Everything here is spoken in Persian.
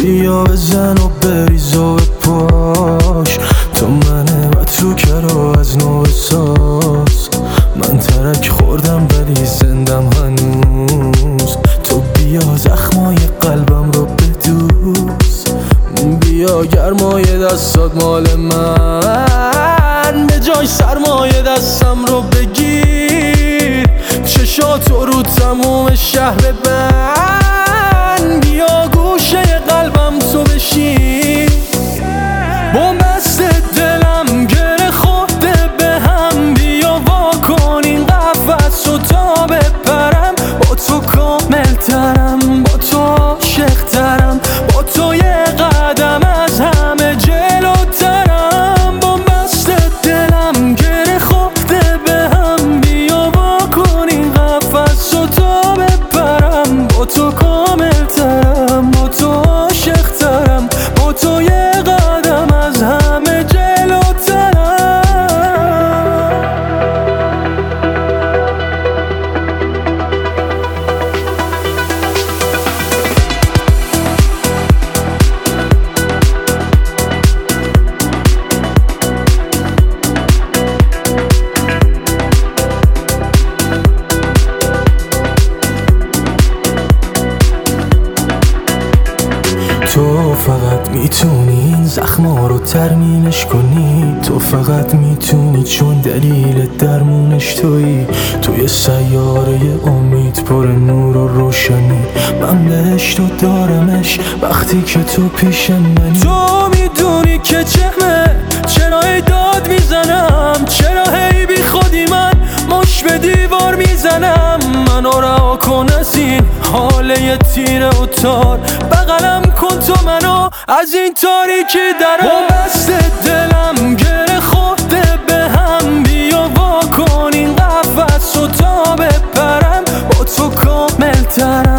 بیا بزن و بریز و بپاش، تو منه و تو کرو از نو بساز. من ترک خوردم ولی زندم هنوز، تو بیا زخمای قلبم رو بدوز. بیا گرمای دستات مال من، به جای سرمایه دستم رو بگیر. چشاتو رو تموم شهر بند، بیا گوشه قلبم تو بشین. بومبست دلم گره خورده به هم، بیا وا کن این قفس و تا بپرم. با تو کامل ترم، با تو عاشق ترم، با تو یه قدم از همه جلوترم. بومبست دلم گره خورده به هم، بیا وا کن این قفس و تا بپرم. با تو کامل ترم، با تو عاشق ترم، با تو یه قدم از همه جلوترم. تو فقط میتونی این زخما رو ترمیمش کنی، تو فقط میتونی چون دلیل درمونش تویی. توی سیاره امید پر نور و روشنی، من بهشت و دارمش وقتی که تو پیش منی. تو میدونی که چرا داد میزنم، چرا هی بی خودی من مش به دیوار میزنم. منو رها کن از این حاله تیره و تار، بغلم کن تو منو از این تاریکی درم. بومبست دلم گره خورده به هم، بیا وا کن این قفس و تا بپرم. با تو کامل ترم،